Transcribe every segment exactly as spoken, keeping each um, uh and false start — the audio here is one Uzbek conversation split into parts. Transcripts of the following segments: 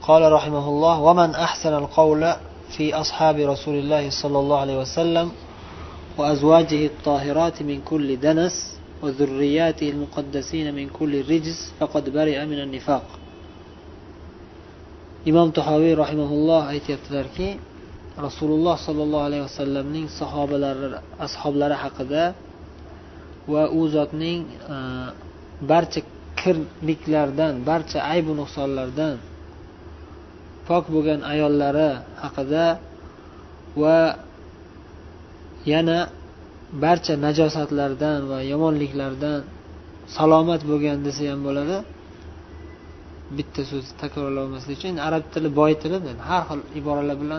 قال رحمه الله: ومن أحسن القول في أصحاب رسول الله صلى الله عليه وسلم وأزواجه الطاهرات من كل دنس وذرياته المقدسين من كل رجس فقد برئ من النفاق. imom Tahoviy rahimahulloh aytayaptilarki, Rasululloh sollallohu alayhi vasallamning sahobalari, ashablari haqida va u zotning barcha kirliklardan, barcha ayb va nuqsonlardan pok bo'lgan ayollari haqida va yana barcha najosatlardan va yomonliklardan salomat bo'lgan desa ham bo'ladi. Bitta so'z takrorlanmaslik uchun arab tili boy tili, har xil iboralar bilan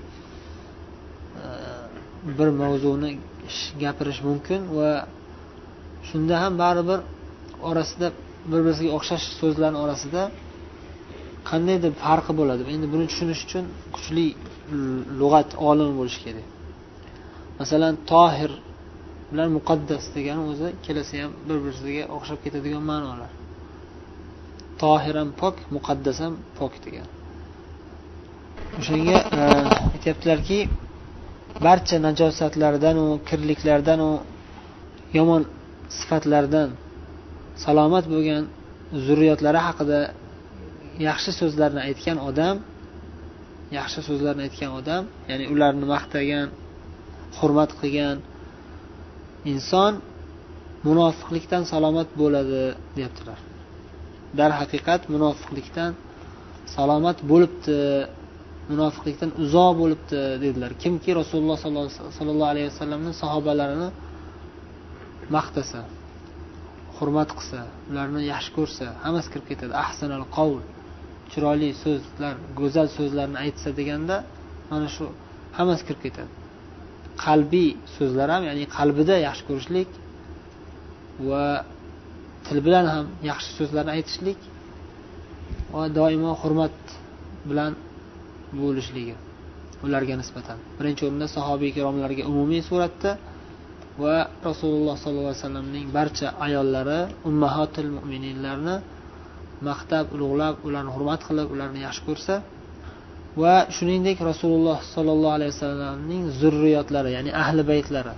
bir mavzuni gapirish mumkin va shunda ham baribir orasida bir-biriga o'xshash so'zlarning orasida qandaydir farqi bo'ladi. Endi buni tushunish uchun kuchli lug'at olimi bo'lish kerak. Masalan, tohir bilan muqaddas degani o'zi kelasi ham bir-biriga o'xshab ketadigan ma'nolar. Tohir ham pok, muqaddas ham pok degan. O'shanga aytibdilarki, barcha najosatlardan va kirliklardan va yomon sifatlardan salomat bo'lgan zurriyotlari haqida yaxshi so'zlarni aytgan odam, yaxshi so'zlarni aytgan odam, ya'ni ularni maqtagan, hurmat qilgan inson munofiqlikdan salomat bo'ladi, deyaptilar. Dar haqiqat munofiqlikdan salomat bo'libdi, munofiqlikdan uzoq bo'libdi dedilar. Kimki Rasululloh sollallohu alayhi vasallamning sahobalarini maqtasa, hurmat qilsa, ularni yaxshi ko'rsa, hammasi kirib ketadi. Ahsanal qavl, chiroyli so'zlar, go'zal so'zlarni aytsa deganda, mana shu hammasi kirib ketadi. Qalbiy so'zlar ham, ya'ni qalbida yaxshi ko'rishlik va til bilan ham yaxshi so'zlarni aytishlik va doimo hurmat bilan bo'lishligi ularga nisbatan. Birinchi o'rinda sahobiy kiromlarga umumiy suratda va Rasululloh sollallohu alayhi vasallamning barcha ayollari, ummahatul mu'mininlarni maqtab, ulug'lab, ularni hurmat qilib, ularni yaxshi ko'rsa va shuningdek Rasululloh sollallohu alayhi vasallamning zurriyotlari, ya'ni ahli baytlari,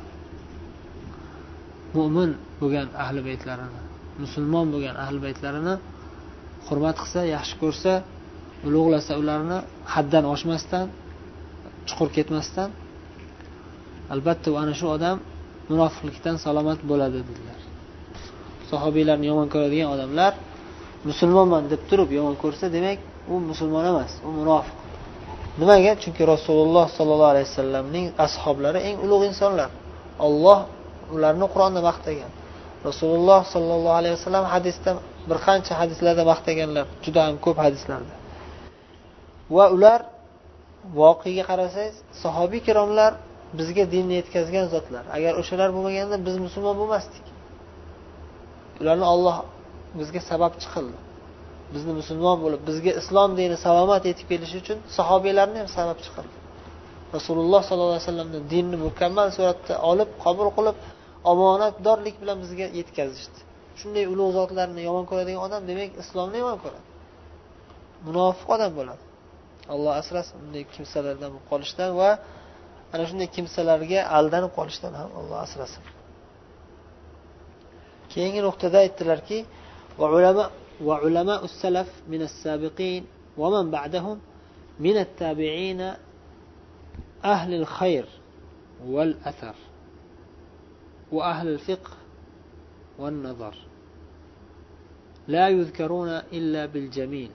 mu'min bo'lgan ahli baytlarini, musulmon bo'lgan ahli baytlarini hurmat qilsa, yaxshi ko'rsa, ulug'lasa, ularni haddan oshmasdan, chuqur ketmasdan, albatta ana shu odam munofiqlikdan salomat bo'ladi dedilar. Sahobiylarni yomon ko'radigan odamlar musulmonman deb turib yomon ko'rsa, demak u musulmon emas, u munofiq. Nimaga? Chunki Rasululloh sollallohu alayhi vasallamning ashablari eng ulug' insonlar. Alloh ularni Qur'onda maqtagan. Rasululloh sollallohu alayhi vasallam hadisda, bir qancha hadislarda maqtaganlar, juda ham ko'p hadislarda. Va ular voqeaga qarasangiz, sahobiy kiromlar bizga dinni yetkazgan zotlar. Agar o'shalar bo'lmaganda biz musulmon bo'lmasdik. Ularni Alloh bizga sababchi qildi. Bizni musulmon bo'lib, bizga islom dini salomat yetib kelishi uchun sahobiylarni ham sababchi qildi. Rasululloh sollallohu alayhi vasallamning dinni mukammal suratda olib, qabul qilib, omonatdorlik bilan bizga yetkazishdi. Shunday ulug' zotlarni yomon ko'radigan odam, demak, islomni yomon ko'radi. Munofiq odam bo'ladi. Alloh asrasin bunday kimsalardan qolishdan va ana shunday kimsalarga aldanib qolishdan ham Alloh asrasin. Keyingi nuqtada aytdilarki, va ulama va ulama us-salaf min as-sabiqin va man ba'dahum min at-tabi'in ahli al-khayr wal athar wa ahli al-fiqh wan nazar la yuzkaruna illa bil jamil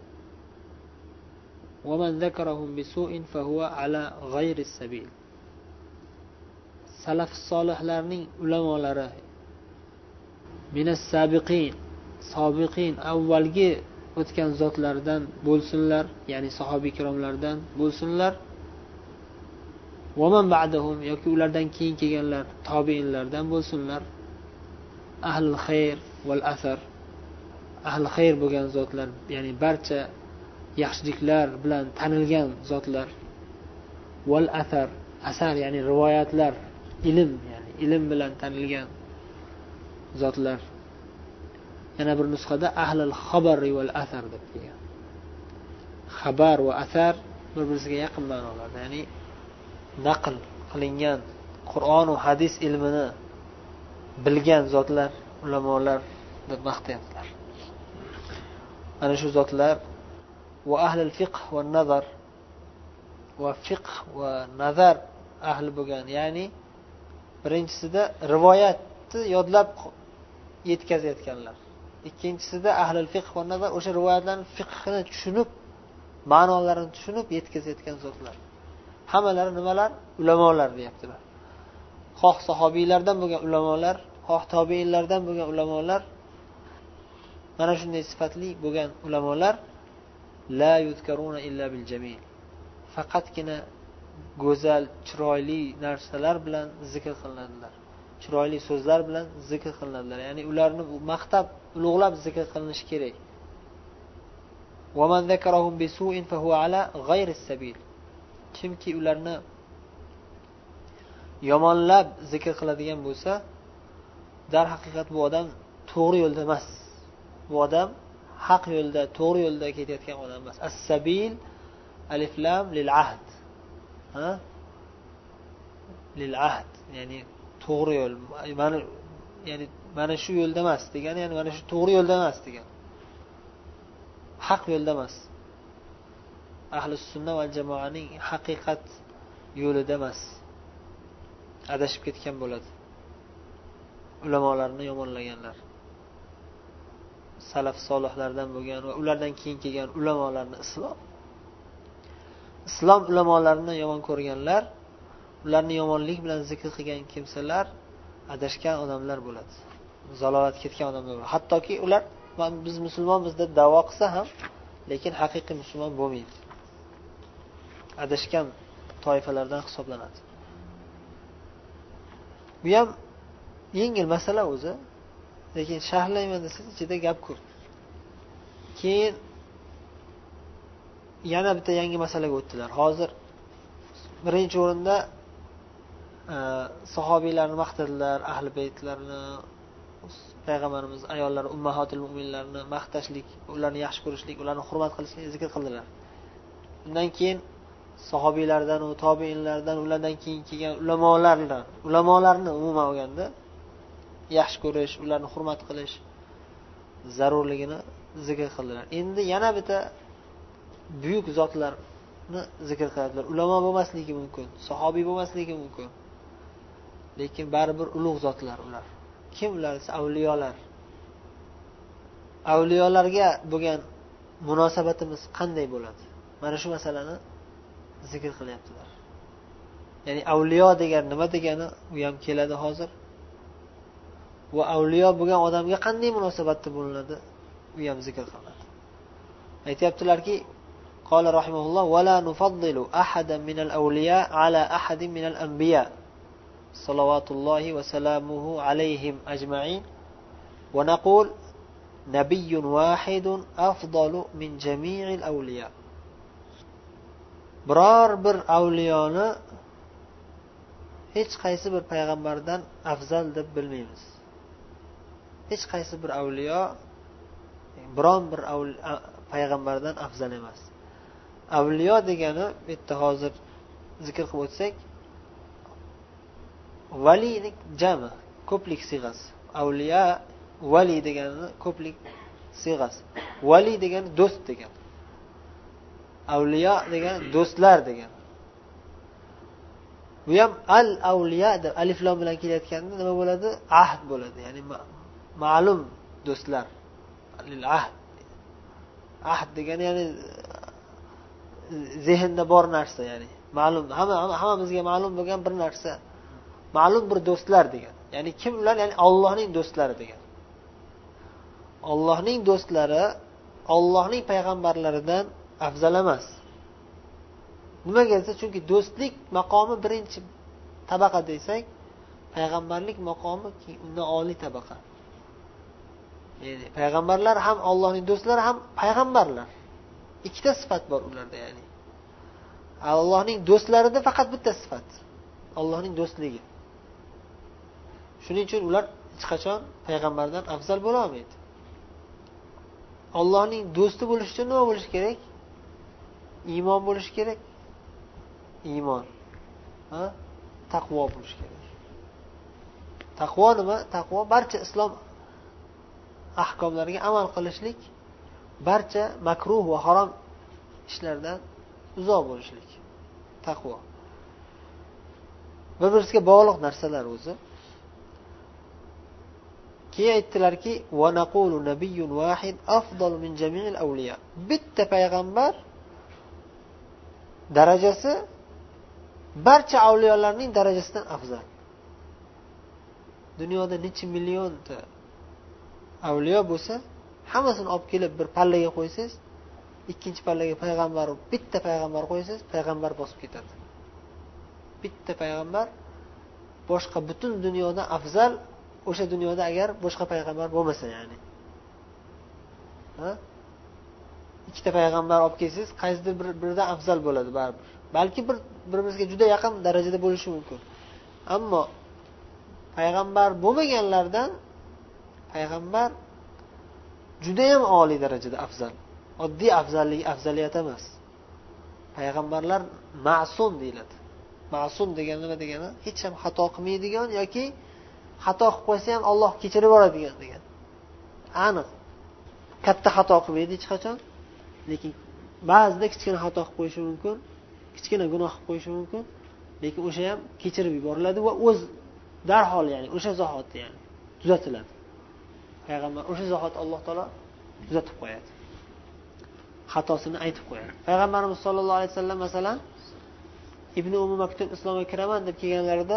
ومن ذكرهم بسوء فهو على غير السبيل. Salaf solihlarning ulamolari minas sabiqin, sabiqin, avvalgi o'tgan zotlardan bo'lsinlar, ya'ni sahobiy kiromlardan bo'lsinlar. Va man ba'dahum, yoki ulardan keyin kelganlar, tobiinlardan bo'lsinlar. Ahlul xayr val asar, ahli xayr bo'lgan zotlar, ya'ni barcha yaxshiliklar bilan tanilgan zotlar. Val asar, asar ya'ni rivoyatlar, ilm, ya'ni ilm bilan tanilgan zotlar. Yana bir nusxada ahlul xabar val asar deb kelgan. xabar va asar bir-biriga yaqin ma'nolar. Ya'ni naql qilingan Qur'on va hadis ilmini bilgan zotlar, ulamolar deb maqtayaptilar. Ana shu zotlar va ahlul fiqh va nazar va fiqh va nazar ahli bo'lgan. Ya'ni birinchisida rivoyatni yodlab yetkazayotganlar. Ikkinchisida ahlul fiqh va nazar o'sha rivoyatlarning fiqhini tushunib, ma'nolarini tushunib yetkazayotgan zotlar. Hammalari nimalar? Ulamolar deyaptilar. Xoh sahobiylardan bo'lgan ulamolar, xoh tobiinlardan bo'lgan ulamolar, mana shunday sifatli bo'lgan ulamolar la yuzkaruna illa bil jamil. Faqatgina go'zal, chiroyli narsalar bilan zikr qilinadilar. Chiroyli so'zlar bilan zikr qilinadilar. Ya'ni ularni maqtab, ulug'lab zikr qilinishi kerak. Wa man zakarahum bisu'in fa huwa ala ghayri sabil. Kimki ularni yomonlab zikr qiladigan bo'lsa, dar haqiqat bu odam to'g'ri yo'lda emas. Bu odam haq yo'lda, to'g'ri yo'lda ketayotgan odam emas. As-sabil alif lam lil ahd. Ha? Lil ahd, ya'ni to'g'ri yo'l. Mana ya'ni mana shu yo'lda emas degani, ya'ni mana shu to'g'ri yo'lda emas degani. Haq yo'lda emas. Ahli sunna va jamoaning haqiqat yo'lida emas. Adashib ketgan bo'ladi. Ulamolarni yomonlaganlar. Salaf solihlardan bo'lgan va ulardan keyin kelgan ulamolarni islom islom ulamolarini yomon ko'rganlar, ularni yomonlik bilan zikr qilgan kimsalar adashgan odamlar bo'ladi. Zalolat ketgan odamlar bo'ladi. Hattoki ular biz musulmonmiz deb da'vo qilsa ham, lekin haqiqiy musulmon bo'lmaydi. Adashgan toifalardan hisoblanadi. Bu ham yengil masala o'zi, lekin sharhlayman desangiz ichida gap ko'p. Keyin yana bitta yangi masalaga o'tdilar. Hozir birinchi o'rinda e, sahobiylarni maqtadilar, ahli baytlarni, payg'ambarimiz ayollari, ummahatul mu'minlarni maqtashlik, ularni yaxshi ko'rishlik, ularni hurmat qilishni zikr qildilar. Undan keyin sahobiylardan va tobiinlardan, ulardan keyin kelgan ulamolarni, ulamolarni umuman olganda yaxshi ko'rish, ularni hurmat qilish zarurligini zikr qildilar. Endi yana bitta buyuk zotlarni zikr qiladilar. Ulamo bo'lmasligi mumkin, sahobiy bo'lmasligi mumkin. Lekin baribir ulug' zotlar ular. Kim ular? Avliyolar. Avliyolarga bo'lgan munosabatimiz qanday bo'ladi? Mana shu masalani zikr qilyaptilar. Ya'ni avliyo degan nima degani u ham keladi hozir. Va avliyo bo'lgan odamga qanday munosabatda bo'linadi? U ham zikr qilinadi. Aytayaptilarki, qala rahimahulloh va la nufaddilu ahadan minal awliya ala ahadin minal anbiya. Salawatullohi va salamuhu alayhim ajma'in. Va naqul nabiyyun wahidun afdalu min jami'il awliya. Biror bir avliyoni hech qaysi bir payg'ambardan afzal deb bilmaymiz. Hech qaysi bir avliyo biron bir payg'ambardan afzal emas. Avliyo degani bitta hozir zikr qilib o'tsak, valilik jami, ko'plik siyg'asi. Avliya vali degani ko'plik siyg'asi. Vali degani do'st degani. Avliyo degani do'stlar degani. Bu ham al-avliya deb alif lam bilan kelayotganda nima bo'ladi? Ahd bo'ladi. Ya'ni ma'lum do'stlar. Lil ahd. Ahd degani ya'ni zehnda bor narsa, ya'ni ma'lum, hamma hammamizga ma'lum bo'lgan bir narsa. Ma'lum bir do'stlar degan. Ya'ni kim ular? Ya'ni Allohning do'stlari degan. Allohning do'stlari Allohning payg'ambarlaridan afzal emas. Nimaga desa, chunki do'stlik maqomi birinchi tabaqa desak, payg'ambarlik maqomi undan oliy tabaqa. Ya'ni payg'ambarlar ham Allohning do'stlari ham payg'ambarlar. Ikkita sifat bor ularda, ya'ni. Allohning do'stlarida faqat bitta sifat. Allohning do'stligi. Shuning uchun ular hech qachon payg'ambardan afzal bo'la olmaydi. Allohning do'sti bo'lish uchun nima bo'lish kerak? iymon bo'lishi kerak. Iymon. Ha? Taqvo bo'lishi kerak. Taqvo nima? Taqvo barcha islom ahkomlariga amal qilishlik, barcha makruh va harom ishlardan uzoq bo'lishlik. Taqvo. Bir-biriga bog'liq narsalar o'zi. Keyin aytdilarki, "Va naqulu nabiyyun wahid afdal min jami'il awliya." Bitta payg'ambar darajasi barcha avliyolarning darajasidan afzal. Dunyoda necha millionta avliyo bo'lsa, hammasini olib kelib bir pallaga qo'ysangiz, ikkinchi pallaga payg'ambar, bitta payg'ambar qo'ysangiz, payg'ambar bosib ketadi. Bitta payg'ambar boshqa butun dunyoda afzal, o'sha dunyoda agar boshqa payg'ambar bo'lmasa, ya'ni. Ha? Ikkita payg'ambar olib kelsangiz, qaysidir bir biridan afzal bo'ladi baribir. Balki bir bir-biriga juda yaqin darajada bo'lishi mumkin. Ammo payg'ambar bo'lmaganlardan payg'ambar juda ham oliy darajada afzal. Oddiy afzallik afzaliyat emas. Payg'ambarlar ma'sum deyiladi. Ma'sum degani nima degani? Hech ham xato qilmaydigan yoki xato qilib qo'ysa ham Alloh kechirib yuboradigan degan. Aniq. Katta xato qilmaydi hech qachon, lekin ba'zida kichkina xato qilib qo'yishi mumkin, kichkina gunoh qilib qo'yishi mumkin, lekin o'sha ham kechirib yuboriladi va o'z darhol, ya'ni o'sha zahoti, ya'ni tuzatiladi. Payg'ambar o'sha zahot Alloh taolo tuzatib qo'yadi. Xatosini aytib qo'yadi. Payg'ambarimiz sollallohu alayhi vasallam masalan Ibn Ummu Maktum islomga kiraman deb kelganlarida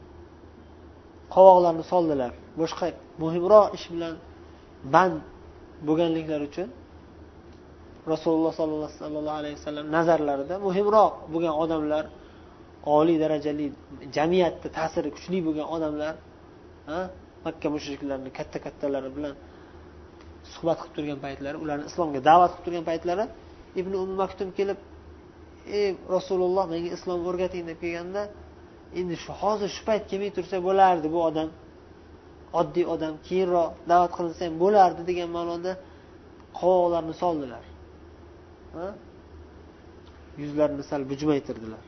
qovoqlarni soldilar. Boshqa muhimroq ish bilan band bo'lganliklari uchun Rasululloh sollallohu alayhi vasallam nazarlarida muhimroq bo'lgan odamlar, oliy darajali jamiyatda ta'siri kuchli bo'lgan odamlar, ha, Makka mushriklarining katta-kattalari bilan suhbat qilib turgan paytlari, ularni islomga da'vat qilib turgan paytlari Ibn Ummu Maktum kelib, "Ey Rasululloh, menga islom o'rgating" deb kelganda, endi shu hozir shu payt kelmay tursa bo'lardi, bu odam oddiy odam, keyinroq da'vat qilinsa ham bo'lardi degan ma'noda qovoqlarni soldilar. Ha? Yuzlarini sal bujmaytirdilar.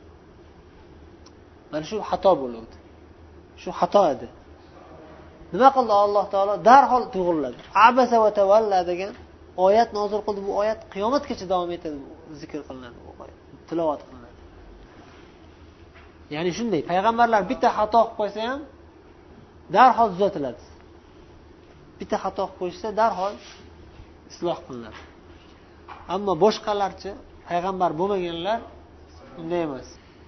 Mana shu xato bo'ldi. Shu xato edi. Nima qildi Alloh taolo? Darhol to'g'riladi. Abasa va tavalla degan oyat nozil qildi. Bu oyat qiyomatgacha davom etadi, zikr qilinadi, bu oyat tilovat qilinadi. Ya'ni shunday, payg'ambarlar bitta xato qilib qo'ysa ham darhol tuzatiladi. Bitta xato qilib qo'ysa darhol isloh qilinadi. Ammo boshqalarchi, payg'ambar bo'lmaganlar unday emas.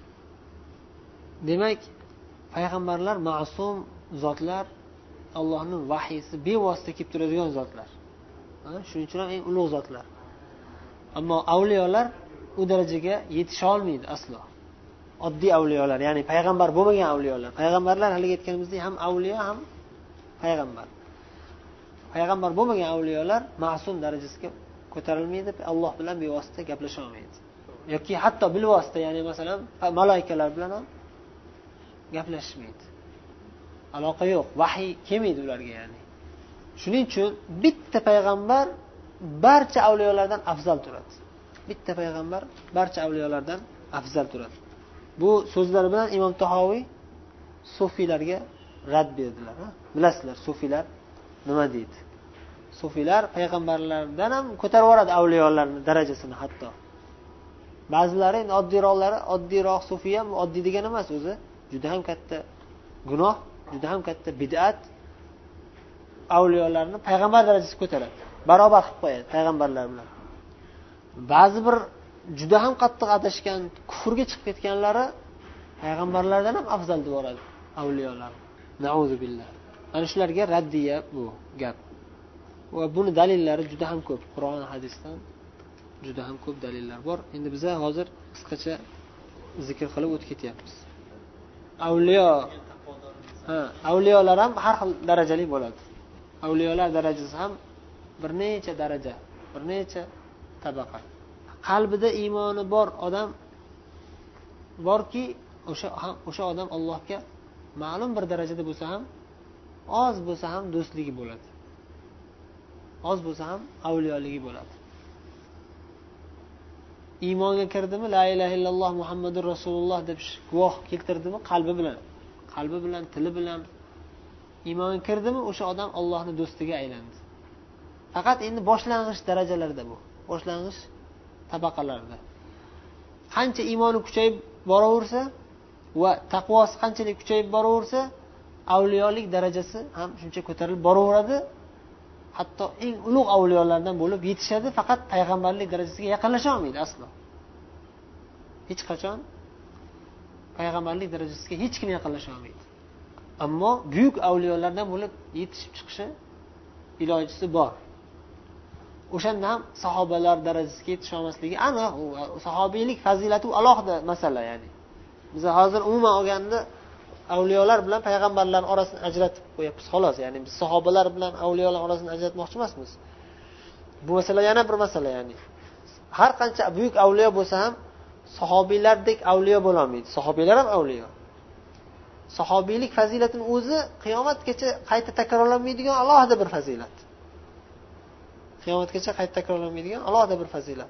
Demak, payg'ambarlar ma'sum zotlar, Allohning vahiysi bevosita kelib turadigan zotlar. Shuning uchun ham eng ulug' zotlar. Ammo avliyolar u darajaga yetisha olmaydi aslo. Oddiy avliyolar, ya'ni payg'ambar bo'lmagan avliyolar. Payg'ambarlar hali aytganimizdek ham avliyo ham payg'ambar. Payg'ambar bo'lmagan avliyolar ma'sum darajasiga ko'tarilmaydi, Alloh bilan bevosita gaplasha olmaydi. Yoki hatto bilvosita, ya'ni masalan malaikalar bilan ham gaplashmaydi. Aloqa yo'q, vahiy kelmaydi ularga, ya'ni. Shuning uchun bitta payg'ambar barcha avliyolardan afzal turadi. Bitta payg'ambar barcha avliyolardan afzal turadi. Bu so'zlar bilan Imom Tahoviy sufiylarga rad berdilar. Bilasizlar, sufiylar nima deydi? Sufiylar payg'ambarlardan ham ko'tarib yuboradi avliyolarning darajasini hatto. Ba'zilari endi oddiyroqlari, oddiyroq sufiy ham oddiy degan emas o'zi. Juda ham katta gunoh, juda ham katta bid'at avliyolarni payg'ambar darajasiga ko'taradi. Barobar qilib qo'yadi payg'ambarlar bilan. Ba'zi bir juda ham qattiq adashgan, kufrga chiqib ketganlari payg'ambarlardan ham afzal deb yuboradi avliyolar. Nauzu billah. Ana shularga raddiya bu gap. Va buni dalillari juda ham ko'p. Qur'on, hadisdan juda ham ko'p dalillar bor. Endi biz hozir qisqacha zikr qilib o'tib ketyapmiz. Avliyo, ha, avliyolar ham har xil darajali bo'ladi. Avliyolar darajasi ham bir necha daraja, bir necha tabaqa. Qalbida iymoni bor odam borki, o'sha o'sha odam Allohga ma'lum bir darajada bo'lsa ham, oz bo'lsa ham do'stligi bo'ladi. Oz bo'lsa ham avliyoligi bo'ladi. iymonga kirdimi, la ilaha illalloh muhammadur rasululloh deb guvoh keltirdimi, qalbi bilan, qalbi bilan, tili bilan iymonga kirdimi, o'sha odam Allohning do'stiga aylandi. Faqat endi boshlang'ich darajalarda bu, boshlang'ich tabaqalarda. Qancha iymoni kuchayib boraversa va taqvosi qanchalik kuchayib boraversa, avliyolik darajasi ham shuncha ko'tarilib boraveradi. Hatto eng ulug' avliyolardan bo'lib yetishadi, faqat payg'ambarlik darajasiga yaqinlasha olmaydi aslo. Hech qachon payg'ambarlik darajasiga hech kim yaqinlasha olmaydi. Ammo buyuk avliyolardan bo'lib yetishib chiqishi ilojisi bor. O'shanda ham sahobalar darajasiga yetisha olmasligi aniq. U sahobiylik fazilati alohida masala, ya'ni. Biz hozir umuman olganda avliyolar bilan payg'ambarlar orasini ajratib qo'yapmiz, xolos. Ya'ni biz sahobalar bilan avliyolar orasini ajratmoqchi emasmiz. Bu masala yana bir masala, ya'ni. Har qancha buyuk avliyo bo'lsa ham sahobiylardek avliyo bo'la olmaydi. Sahobiylar ham avliyo. Sahobiylik fazilatining o'zi qiyomatgacha qayta takrorlanmaydigan alohida bir fazilat. Qiyomatgacha qayta takrorlanmaydigan alohida bir fazilat.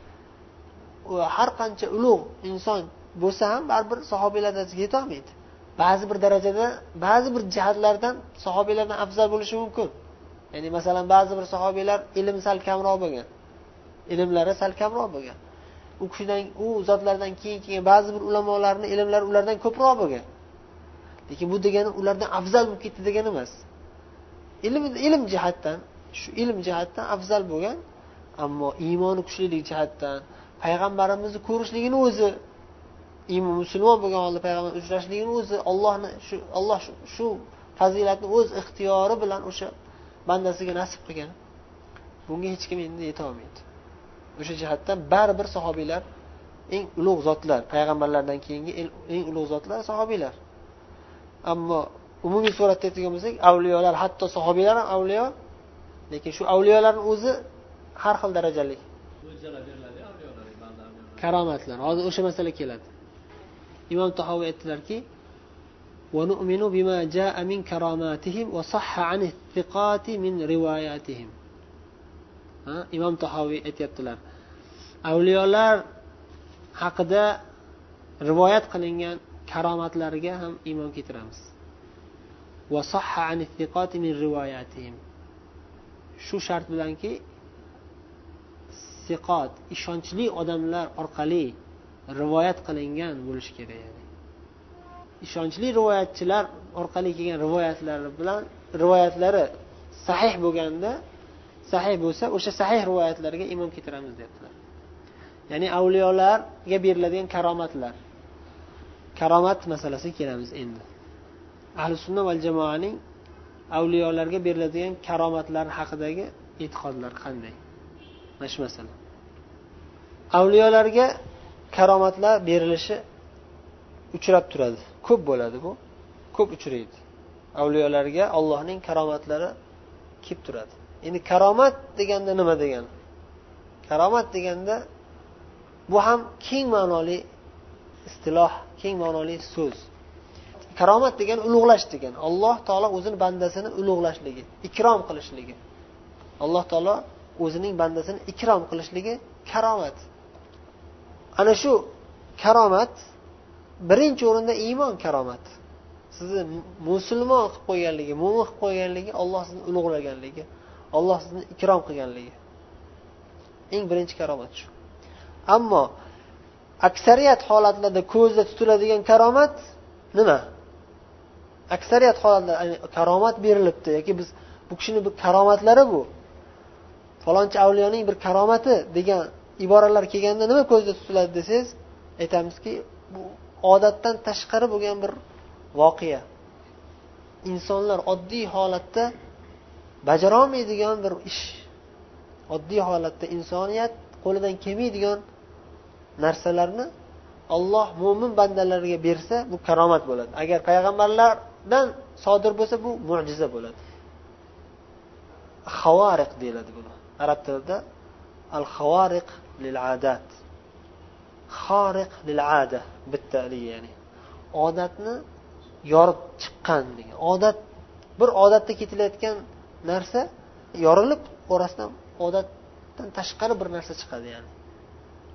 U har qancha ulug' inson bo'lsa ham baribir sahobiylar darajasiga yeta olmaydi. Ba'zi bir darajada, ba'zi bir jihatlardan sahobiylardan afzal bo'lishi mumkin. Ya'ni masalan ba'zi bir sahobiylar ilm sal kamroq bo'lgan. Ilmlari sal kamroq bo'lgan. U kishidan, u zotlardan keyin kelgan ba'zi bir ulamolarning ilmlari ulardan ko'proq bo'lgan. Lekin bu degani ulardan afzal bo'lib ketdi degani emas. Ilm ilm jihatdan, shu ilm jihatdan afzal bo'lgan, ammo iymoni kuchlilik jihatdan payg'ambarimizni ko'rishligini o'zi, iymon musulmon bo'lgan holda payg'ambar uchrashligini o'zi Allohni shu Alloh shu, shu fazilatni o'z ixtiyori bilan o'sha bandasiga nasib qilgan. Bunga hech kim endi yeta olmaydi. O'sha jihatdan baribir sahobiylar eng ulug' zotlar, payg'ambarlardan keyingi eng ulug' zotlar sahobiylar. Ammo umumiy suratda aytgan bo'lsak, avliyolar, hatto sahobiylar ham avliyo, lekin shu avliyolarning o'zi har xil darajali. Karomatlar. Hozir o'sha masala keladi. Imom Tahoviy aytdilarki: "Va nu'minu bima jaa'a min karamatihim va sahha 'ani thiqati min rivoyatihim." Ha, Imom Tahoviy aytibdilar. Avliyolar haqida rivoyat qilingan karomatlariga ham iymon keltiramiz. Va sahha 'ani thiqati min rivoyatihim. Shu shart bilanki, siqot, ishonchli odamlar orqali rivoyat qilingan bo'lishi kerak. Yani. Ishonchli rivoyatchilar orqali kelgan rivoyatlari bilan rivoyatlari sahih bo'lganda, sahih bo'lsa, o'sha sahih rivoyatlarga iymon keltiramiz dedilar. Ya'ni avliyolarga beriladigan karomatlar. Karomat masalasiga kelamiz endi. Ahli sunna val jamoaning avliyolarga beriladigan karomatlar haqidagi e'tiqodlar qanday? Mana shu masala. Avliyolarga karomatlar berilishi uchrab turadi. Ko'p bo'ladi bu. Ko'p uchraydi. Avliyolarga Allohning karomatlari kelib turadi. Endi karomat deganda nima degani? Karomat deganda bu ham keng ma'noli istiloh, keng ma'noli so'z. Karomat degani ulug'lash degani. Alloh taolo o'zining bandasini ulug'lashligi, ikrom qilishligi. Alloh taolo o'zining bandasini ikrom qilishligi karomat. Ana shu karomat birinchi o'rinda iymon karomat. Sizni musulmon qilib qo'yganligi, mo'min qilib qo'yganligi, Alloh sizni ulug'laganligi, Alloh sizni ikrom qilganligi. Eng birinchi karomat shu. Ammo aksariyat holatlarda ko'zda tutiladigan karomat nima? Aksariyat holatlarda karomat berilibdi yoki biz bu kishining bir karomatlari bu. Falonchi avliyoning bir karomati degan iboralar kelganda nima ko'zda tutiladi desangiz, aytamizki, bu odatdan tashqari bo'lgan bir voqea. Insonlar oddiy holatda bajara olmaydigan bir ish. Oddiy holatda insoniyat qo'lidan kelmaydigan narsalarni Alloh mo'min bandalariga bersa, bu karomat bo'ladi. Agar payg'ambarlardan sodir bo'lsa, bu mo'jiza bo'ladi. Xavariq deyiladi buni. Arab tilida al-xavariq lil-adat. Xariq lil-ada bittali, ya'ni odatni yorib chiqqan degan. Odat, bir odatda ketilayotgan narsa yorilib, orasidan odatdan tashqari bir narsa chiqadi, ya'ni.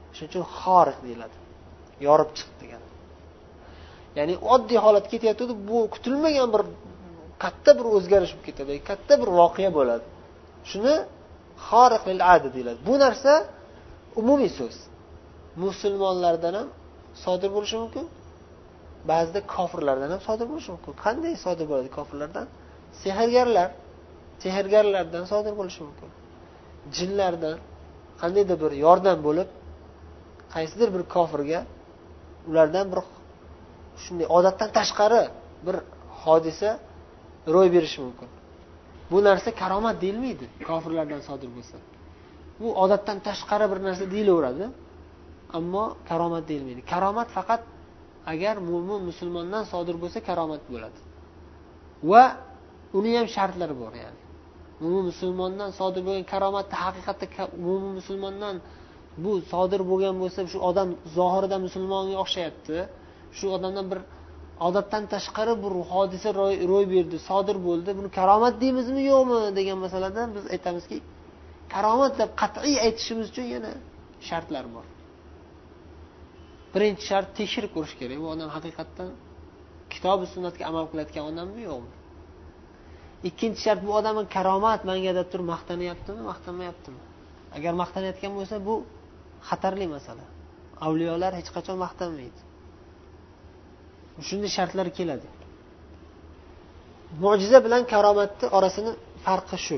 Shuning uchun xoriq deyiladi. Yorib chiqdi degan. Ya'ni oddiy holat ketyapti, bu kutilmagan bir katta bir o'zgarish bo'lib ketadi, katta bir voqea bo'ladi. Shuni xoriq lil ad deyiladi. Bu narsa umumiy so'z. Musulmonlardan ham sodir bo'lishi mumkin. Ba'zida kofirlardan ham sodir bo'lishi mumkin. Qanday sodir bo'ladi kofirlardan? Sehrgarlar, sehrgarlardan sodir bo'lishi mumkin. Jinlardan qandaydir bir yordam bo'lib, qaysidir bir kofirga ulardan bir shunday odatdan tashqari bir hodisa ro'y berishi mumkin. Bu narsa karomat deyilmaydi, kofirlardan sodir bo'lsa. Bu odatdan tashqari bir narsa deyilaveradi, ammo karomat deyilmaydi. Karomat faqat agar mo'min musulmondan sodir bo'lsa karomat bo'ladi. Va uni ham shartlari bor, ya'ni. Mo'min musulmondan sodir bo'lgan karomatda haqiqatda mo'min musulmondan bu sodir bo'lgan bo'lsa, shu odam zohirida musulmonga o'xshayapti. Shu odamdan bir odatdan tashqari bir hodisa ro'y berdi, sodir bo'ldi. Buni karomat deymizmi, yo'qmi degan masalada biz aytamizki, karomat deb qat'iy aytishimiz uchun yana shartlar bor. Birinchi shart tekshirib ko'rish kerak. Bu odam haqiqatdan kitob va sunnatga amal qilayotgan odammi, yo'qmi? Ikkinchi shart, bu odamning karomat menga deb turib maqtanyaptimi, maqtanmayaptimi? Agar maqtanayotgan bo'lsa, bu xatarli masala. Avliyolar hech qachon maqtanmaydi. Shunday shartlar keladi. Mo'jiza bilan karomatning orasini farqi shu.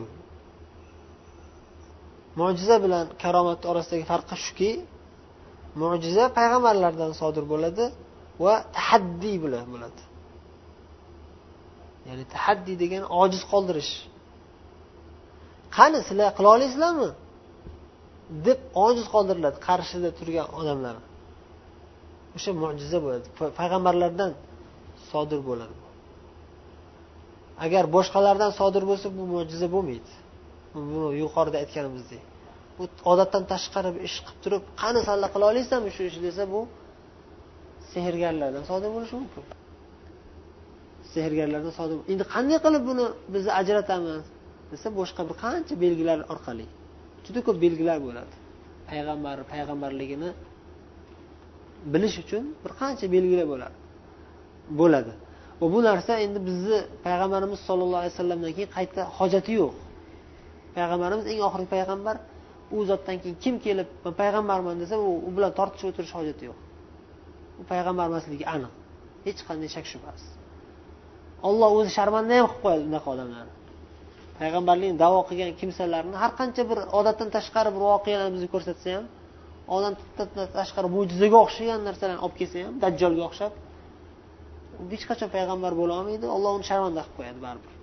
Mo'jiza bilan karomat orasidagi farqi shuki, mo'jiza payg'ambarlardan sodir bo'ladi va tahaddiy bilan bo'ladi. Ya'ni tahaddiy degan ojiz qoldirish. Qani sizlar qila olasizlarmi? deb ojiz qoldiriladi qarshida turgan odamlar. O'sha mo'jiza bo'ladi. Payg'ambarlardan sodir bo'ladi. Agar boshqalardan sodir bo'lsa, bu mo'jiza bo'lmaydi. Buni yuqorida aytganimizdek. Bu odatdan tashqari bir ish qilib turib, qani sizlar qila olasizlarmi shu ishni desa, bu sehrgarlardan sodir bo'lishi mumkin. Sehrgarlardan sodir. Endi qanday qilib buni biz ajratamiz desa, boshqa bir qancha belgilar orqali. Juda ko'p belgilar bo'ladi. Payg'ambar payg'ambarligini bilish uchun bir qancha belgilar bo'ladi. Bo'ladi. Va bu narsa endi bizni payg'ambarimiz sollallohu alayhi vasallamdan keyin qayta hojati yo'q. Payg'ambarimiz eng oxirgi payg'ambar, u zotdan keyin kim kelib payg'ambarman desa, u bilan tortishib o'tirish hojati yo'q. U payg'ambar emasligi aniq. Hech qanday shak shubhasiz. Alloh o'zi sharmanda ham qilib qo'yadi unaqa odamlarni. Payg'ambarlikni da'vo qilgan kimsalarni har qancha bir odatdan tashqari bir voqealarni bizga ko'rsatsa ham, odatdan tashqari mo'jizaga o'xshagan narsalarni olib kelsa ham, dajjolga o'xshab, u hech qachon payg'ambar bo'la olmaydi. Alloh uni sharmanda qilib qo'yadi baribir.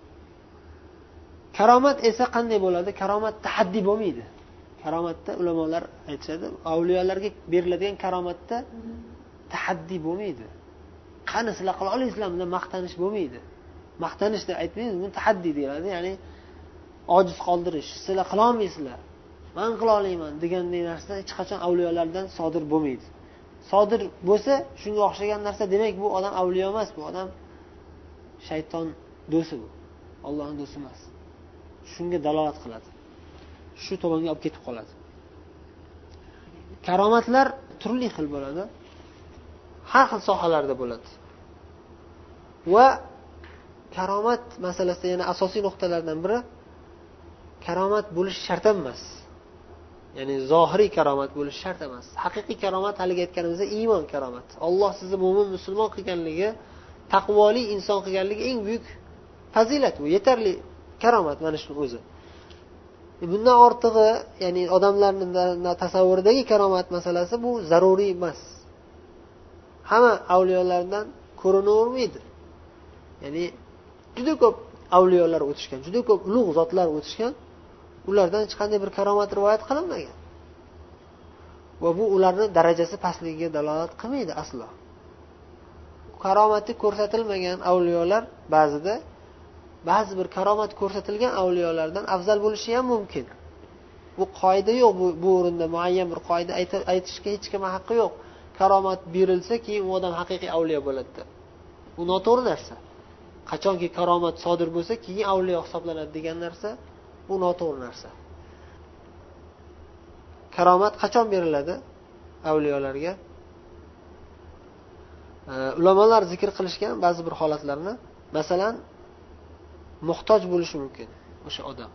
Karomat esa qanday bo'ladi? Karomat tahaddiy bo'lmaydi. Karomatda ulamolar aytishadi, avliyolarga beriladigan karomatda tahaddiy bo'lmaydi. Qani sizlar qila olasizlarmi deb maqtanish bo'lmaydi. Maqtanish deb aytmaymiz, bu tahaddiy deyiladi. Ya'ni ojiz qoldirish. Sizlar qila olmaysizlar, men qila olaman deganday narsa hech qachon avliyolardan sodir bo'lmaydi. Sodir bo'lsa, shunga o'xshagan narsa, demak bu odam avliyo emas, bu odam shayton do'sti bu. Allohning do'sti emas. Shunga dalolat qiladi. Shu tomonga olib ketib qoladi. Karomatlar turli xil bo'ladi. Har xil sohalarda bo'ladi. Va karomat masalasida yana asosiy nuqtalardan biri, karomat bo'lish shart emas. Ya'ni zohiriy karomat bo'lish shart emas. Haqiqiy karomat haliga aytganimizda iymon karomat. Alloh sizni mo'min musulmon qilganligi, taqvoli inson qilganligi eng buyuk fazilat bu, yetarli karomat mana shu o'zi. Bundan ortig'i, ya'ni odamlarning tasavvuridagi karomat masalasi bu zaruriy emas. Hamma avliyolardan ko'rinavermaydi. Ya'ni juda ko'p avliyolar o'tishgan, juda ko'p ulug' zotlar o'tishgan. Ulardan hech qanday bir karomat rivoyat qilinmagan. Va bu ularning darajasi pastligiga dalolat qilmaydi aslo. Karomati ko'rsatilmagan avliyolar ba'zida ba'zi bir karomat ko'rsatilgan avliyolardan afzal bo'lishi ham mumkin. Bu qoida yo'q, bu, bu o'rinda muayyan bir qoida aytishga hech kim haqqi yo'q. Karomat berilsa, keyin u odam haqiqiy avliyo bo'ladi deb. Bu noto'g'ri narsa. Qachonki karomat sodir bo'lsa, keyin avliyo hisoblanadi degan narsa, bu noto'g'ri narsa. Karomat qachon beriladi? avliyolarga. Ulamolar zikr qilishgan ba'zi bir holatlarni, masalan, muhtoj bo'lishi mumkin o'sha odam.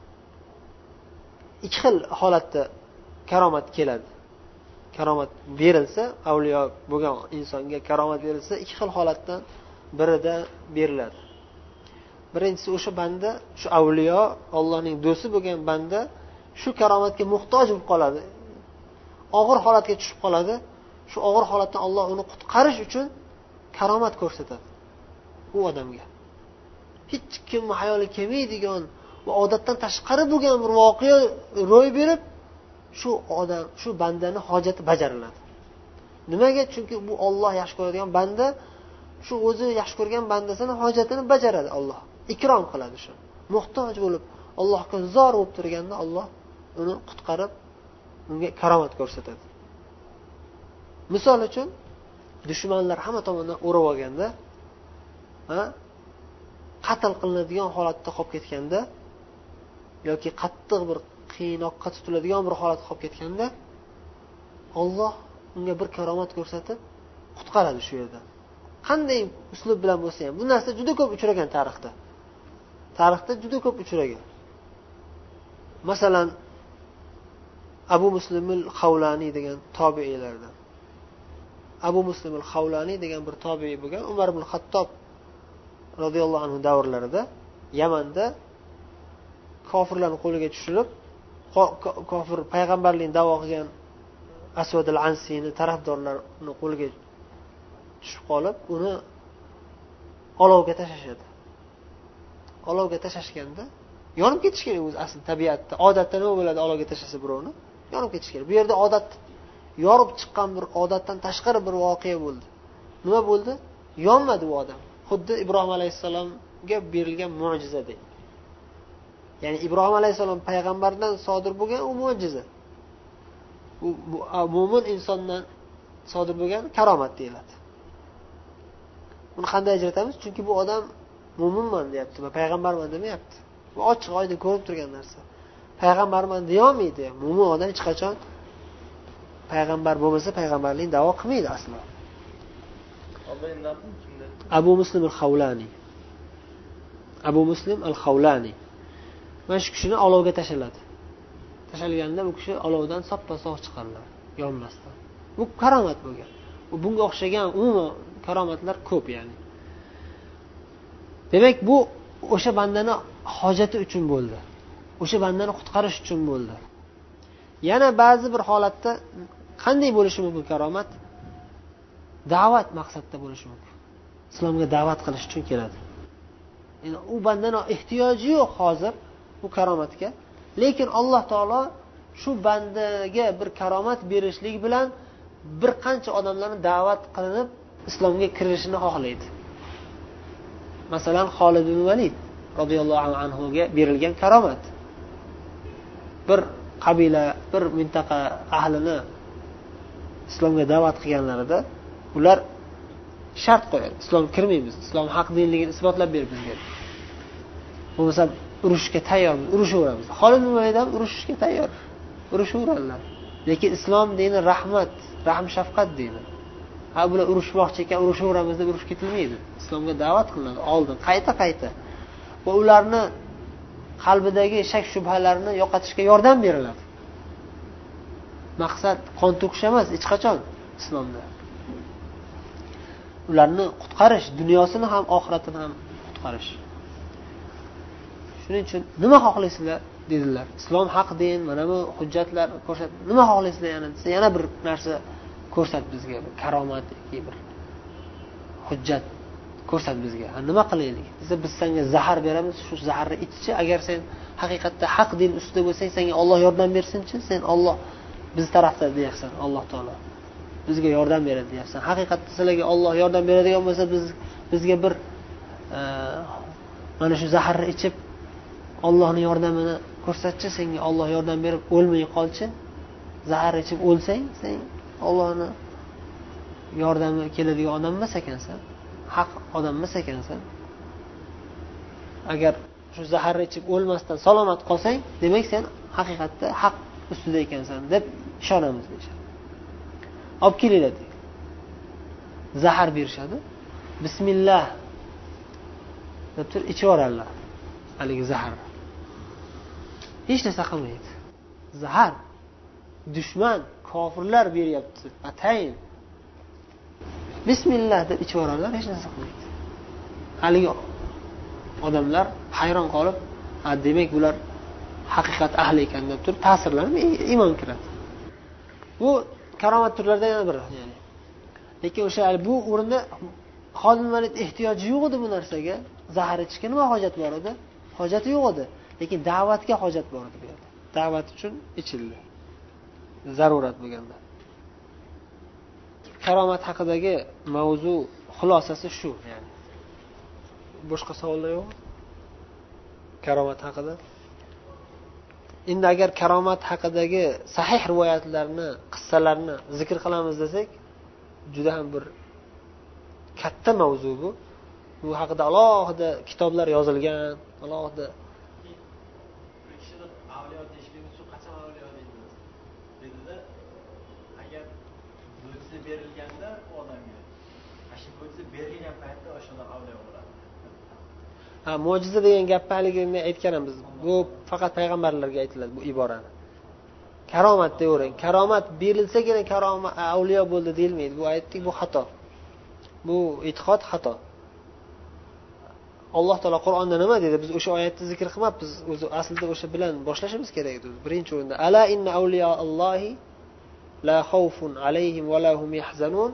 Ikki xil holatda karomat keladi. Karomat berilsa, avliyo bo'lgan insonga karomat berilsa, ikki xil holatdan birida beriladi. Birinchisi, o'sha banda, shu avliyo, Allohning do'sti bo'lgan banda shu karomatga muhtoj bo'lib qoladi. Og'ir holatga tushib qoladi. Shu og'ir holatdan Alloh uni qutqarish uchun karomat ko'rsatadi u odamga. Hech kim hayoli kelmaydigan va odatdan tashqari bo'lgan bir voqea ro'y berib, shu odam, shu bandani hojati bajariladi. Nimaga? Chunki bu Alloh yaxshi ko'radigan banda, shu o'zi yaxshi ko'rgan bandasining hojatini bajaradi Alloh. Ikrom qiladi shu. Muhtoj bo'lib, Allohga zor bo'lib turganda Alloh uni qutqarib, unga karomat ko'rsatadi. Misol uchun, dushmanlar hamma tomondan o'rab olganda, ha, qatl qilinadigan holatda qolib ketganda yoki qattiq bir qiynoqqa tutiladigan bir holat qolib ketganda, Alloh unga bir karomat ko'rsatib qutqaradi shu yerda. Qanday uslub bilan bo'lsa ham, bu narsa juda ko'p uchragan tarixda. Tarixda juda ko'p uchragan. Masalan, Abu Muslim al-Xavlani degan tobiiylardan. Abu Muslim al-Xavlani degan bir tobiiy bo'lgan, Umar ibn Xattob radhiyallohu anhu davrlarida Yamanda kofirlarning qo'liga tushirib, kofir payg'ambarlikni da'vo qilgan Asvad al-Ansini tarafdorlarining qo'liga tushib qolib, uni olovga tashlashadi. Olovga tashlashganda yonib ketish kerak o'zi asl tabiatda. Odatda nima bo'ladi olovga tashlasa birovni? Yonib ketish kerak. Bu yerda odat yorib chiqqan bir odatdan tashqari bir voqea bo'ldi. Nima bo'ldi? Yonmadi bu odam. Xuddi Ibrohim alayhissalomga berilgan mo'jizadek. Ya'ni Ibrohim alayhissalom payg'ambardan sodir bo'lgan u mo'jiza. Bu mo'min insondan sodir bo'lgan karomat deyiladi. Buni qanday ajratamiz? Chunki bu odam mo'minman deyapti va payg'ambarman demayapti. Bu ochiq oydin ko'rib turgan narsa. Payg'ambarman deyolmaydi. Mo'min odam hech qachon payg'ambar bo'lmasa payg'ambarlikni da'vo qilmaydi aslo. Abu Muslim al-Xavlani. Abu Muslim al-Xavlani. Mana shu kishini olovga tashladi. Tashalganda bu kishi olovdan soppa-sog' chiqarlar, yonmasdan. Bu karomat bo'lgan. Bunga o'xshagan umuman karomatlar ko'p ya'ni. Demak, bu o'sha bandani hojati uchun bo'ldi. O'sha bandani qutqarish uchun bo'ldi. Yana ba'zi bir holatda qanday bo'lishi mumkin karomat? Da'vat maqsadda bo'lishi mumkin. Islomga da'vat qilish uchun keladi. Ya'ni u bandani ehtiyoji yo'q hozir bu karomatga, lekin Alloh taolo shu bandaga bir karomat berishlik bilan bir qancha odamlarni da'vat qilinib islomga kirishini xohlaydi. Masalan, Xolid ibn Valid radhiyallohu anhu ga berilgan karomat. Bir qabila, bir mintaqa ahlini islomga da'vat qilganlarida ular shart qo'yadi. Islom kirmaymiz. Islom haq dinligini isbotlab ber bizga. Bo'lmasa urushga tayyormiz, urushaveramiz. Xolid ibn Valid ham urushishga tayyor. Urushaveradilar. Lekin islom dini rahmat, rahm shafqat dini. Ha, bular urushmoqchi ekan, urushaveramiz deb urush ketilmaydi. Islomga da'vat qilinadi oldin, qayta-qayta. Va ularni qalbidagi shak shubhalarni yo'qotishga yordam beriladi. Maqsad qon to'kish emas hech qachon islomda. Ularni qutqarish, dunyosini ham, oxiratini ham qutqarish. Shuning uchun nima xohlaysizlar dedilar. Islom haq din, mana bu hujjatlar ko'rsat. Nima xohlaysizlar yana desa, yana bir narsa ko'rsat bizga, karomat yoki bir hujjat ko'rsat bizga. Ha, nima qilaylik? Desa, biz senga zahar beramiz, shu zaharni ichchi, agar sen haqiqatda haq din ustida bo'lsang, senga Alloh yordam bersin-chi, sen Alloh biz tarafda deyapsan, Alloh taolo bizga yordam beradi deyapsan. Haqiqatda sizlarga Alloh yordam beradigan bo'lsa, biz bizga bir e, mana shu zaharni ichib Allohning yordamini ko'rsatchi, senga Alloh yordam berib o'lmay qolchi. Zahar ichib o'lsang, sen Allohning yordami keladigan odam emas ekansan. Haq odam emas ekansan. Agar shu zaharni ichib o'lmasdan salomat qolsang, demak sen haqiqatda haq ustida ekansan deb ishonamiz deyshadi. olib kelinglar deydi. Zahar berishadi. Bismillah deb turib ichib yuboradilar. Haligi zahar. Hech narsa qilmaydi. Zahar dushman, kofirlar beryapti. Atayin. Bismillah deb ichib yuboradilar, hech narsa qilmaydi. Haligi odamlar hayron qolib, "Ha, demak bular haqiqat ahli ekan" deb turib ta'sirlanib iymon kiradi. Bu karomat turlaridan yana biri, ya'ni. Lekin o'sha bu o'rinda xodimlarning ehtiyoji yo'q edi bu narsaga. Zahar ichishga nima hojat bor edi? Hojati yo'q edi. Lekin da'vatga hojat bor edi bu yerda. Da'vat uchun ichildi. Zarurat bo'lganda. Karomat haqidagi mavzu xulosasi shu, ya'ni. Boshqa savollar yo'qmi? Karomat haqida. Endi agar karomat haqidagi sahih rivoyatlarni, qissalarni zikr qilamiz desak, juda ham bir katta mavzu bu. Bu haqida alohida kitoblar yozilgan, alohida agar mo'jiza berilganda odamga, ashi mo'jiza berilgan paytda o'shalar avliyo bo'ladi. Ha, mo'jiza degan gapni haligini aytganmiz. Bu faqat payg'ambarlarga aytiladi bu iborani. Karomat deyvering. Karomat berilsagina karomat avliyo bo'ldi deyilmaydi. Bu aytdik, bu xato. Bu e'tiqod xato. Alloh taolo Qur'onda nima dedi? Biz o'sha oyatni zikr qilmabmiz. O'zi aslida o'sha bilan boshlashimiz kerak edi. Birinchi o'rinda ala inna awliya Allohi la xawfun alayhim va la hum yahzanun.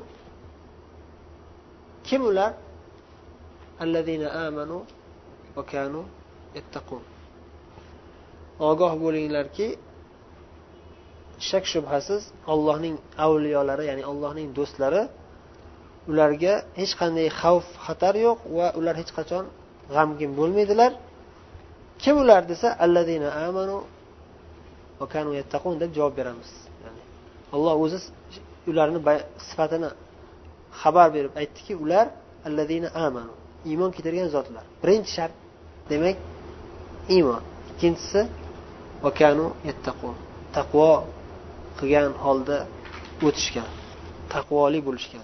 Kim ular? Allazina amanu va kanu yattaqun. Ogoh bo'linglarki, shak shubhasiz Allohning avliyolari, ya'ni Allohning do'stlari, ularga hech qanday xavf, xatar yo'q va ular hech qachon g'amgin bo'lmaydilar. Kim ular desa, allazina amanu va kanu yattaqun deb javob beramiz. Ya'ni Alloh o'zi ularning sifatini xabar berib aytdiki, ular allazina amanu, iymon keltirgan zotlar. Birinchi shart demak iymon. Ikkinchisi va kanu yattaqun, taqvo qilgan holda o'tishgan, taqvoli bo'lishgan.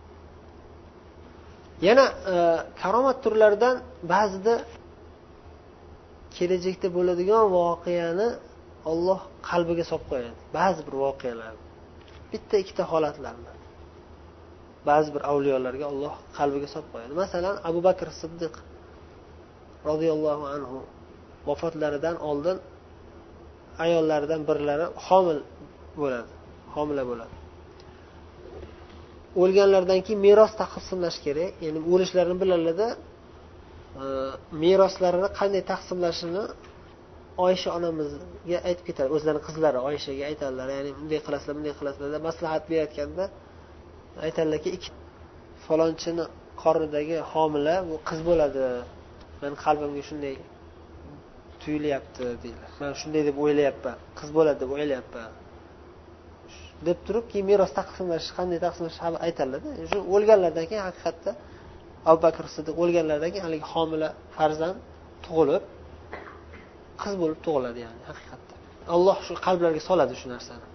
Yana e, karomat turlaridan ba'zida kelajakda bo'ladigan voqeani Alloh qalbiga solib qo'yadi. Ba'zi bir voqealar, bitta ikkita holatlarni ba'zi bir avliyolarga Alloh qalbiga solib qo'yadi. Masalan, Abu Bakr Siddiq radhiyallohu anhu vafotlaridan oldin ayollaridan birlari homil bo'ladi, homila bo'ladi. O'lganlardan keyin meros taqsimlash kerak. Ya'ni o'lishlarini bilalarda e, meroslarini qanday taqsimlashini Oysha onamizga aytib ketadi. O'zlarining qizlari Oyshaga aytadilar. Ya'ni bunday qilasizlar, bunday qilasizlar deb maslahat berayotganda aytadilarki, ikki falonchini qornidagi homila bu qiz bo'ladi. Men qalbimga shunday tuyulyapti deydilar. Men shunday deb o'ylayapman. Qiz bo'ladi deb o'ylayapman. deb turib keyin meros taqsimlash, qanday taqsimlash aytadilar. Shu o'lganlardan keyin haqiqatda Abu Bakr Siddiq o'lganlardan keyin haligi homila farzand tug'ilib qiz bo'lib tug'iladi, ya'ni haqiqatda. Alloh shu qalblarga soladi shu narsani.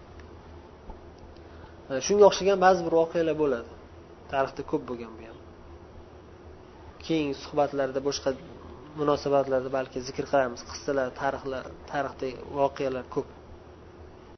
Shunga o'xshagan ba'zi bir voqealar bo'ladi. Tarixda ko'p bo'lgan bu ham. Keyingi suhbatlarda boshqa munosabatlarda balki zikr qilamiz. Qissalar, tarixlar, tarixdagi voqealar ko'p.